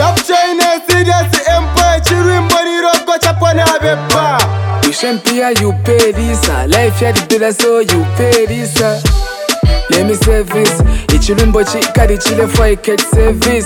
Dub China serious empire chirimbo niroko chapona bepa. You champia, you pay this. Life ya the so you pay this. Let me service. Ichirimbo chikari chile for a cat service.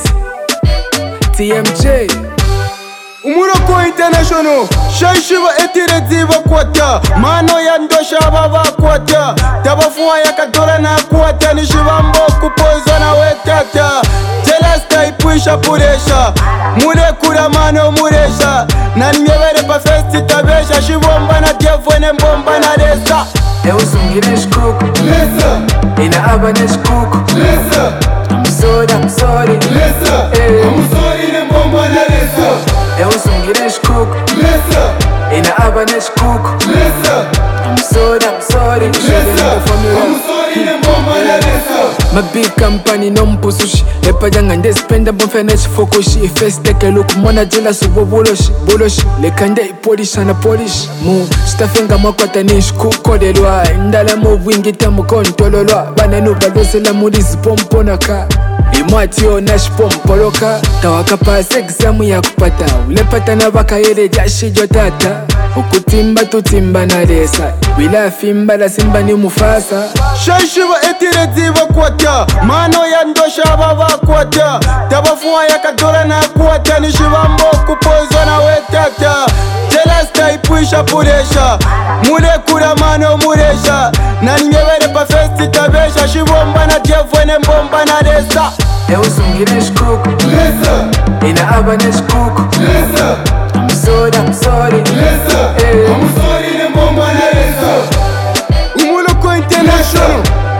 TMJ Umuroko International Shaishiva etire ziva kwata Mano ya ndosha baba kwata Tabafuwa ya kadora na kwata Nishivambo kupozo na wetata Jelasta ipuisha puresha Mure kura mano muresha Nanyevere pa festi tabesha Shivomba na dievwene mbomba na resa Eusungire shkuku Lisa Ina abane shkuku Lisa I'm sorry Lisa I'm sorry ne mbomba na resa Eusungire shkuku Lisa Ina abane shkuku Lisa I'm sorry Lisa I'm sorry ne mbomba na resa My big company no mpusushi Lepa janga ndespenda bonfenesh fokushi First take a look mwana jela subo buloshi Lekande polish na polish Mu stafenga makwata nish kukodelwa Ndala mu wingita mukontololwa Bana nubalose la mudizi pomponaka Imwatio nash pompoloka Tawaka pase examu ya kupata Ulepata na baka yele jashi jotata Ukutimba tutimba na resa Wila fimba la simba ni mufasa Shaishiva etire ziva kwata Mano ya ndosha baba kwata Tabafuwa ya kadora na kwata Nishivambo kupozo na wetata Jelasta ipuisha puresha Mure kura mano muresha Nanyevere pa festi tabesha Shivomba na dievwene mbomba na resa Eusungire shkuku Lisa Ina abane shkuku Lisa I'm sorry Lisa I'm sorry ne mbomba na resa Umuroko International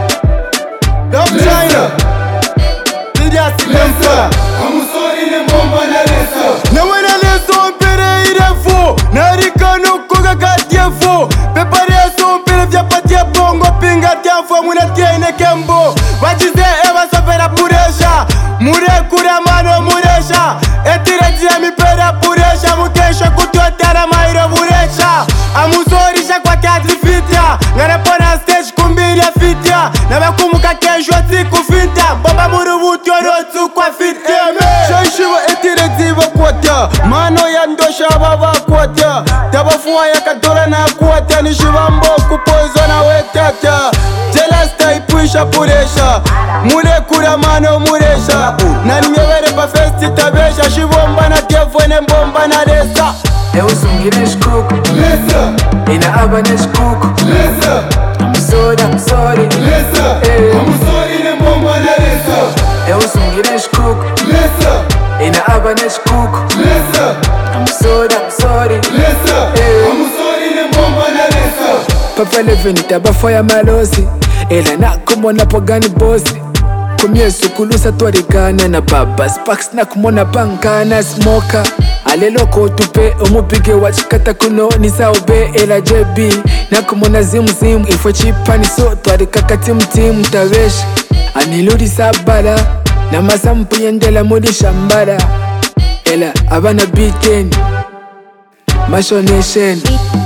Dub China Serious empire I'm sorry ne mbomba na resa Nawena leso mpere irefo Narikano koga gatiefo Pepareso mpere vya patia bongo Pinga tiafo muna tiene kembo Wachize eva sofera puresha Mure kura mano muresha Etire jia mipera puresha Mukesha kutotara mairo muresha Amusorisha kwa kadri fitya Ngarepona stage kumbiri ya fitya Nabakumuka kesho siku fitya Bomba murubuti orotu kwa fitya Shaishiva etire ziva kwata Mano ya ndosha baba kwata Tabafuwa ya kadora na kwata Nishivambo kupozo na wetata Jelasta ipuisha puresha Mure kura mano muresha Nanyevere pa festi tabesha Shivomba na dievwene mbomba na resa Eusungire shkuku Lisa Ina abane shkuku Lisa I'm sorry Lisa I'm sorry ne mbomba na resa Eusungire shkuku Lisa Ina abane shkuku Lisa I'm sorry Lisa I'm sorry ne mbomba na resa Papa Levin tabafoya malosi Ela na kumona pogani bosi Kumyesu kulusa twarigana na baba Sparks na kumona pankana smoker Aleloko tupe umupige wachikata kuno nisaube ela JB Na kumona zimu ifo chipani so twarikaka timu tavesh Aniludi sabala na masampu yendela mudi shambala Ela abana beaten Masho Nation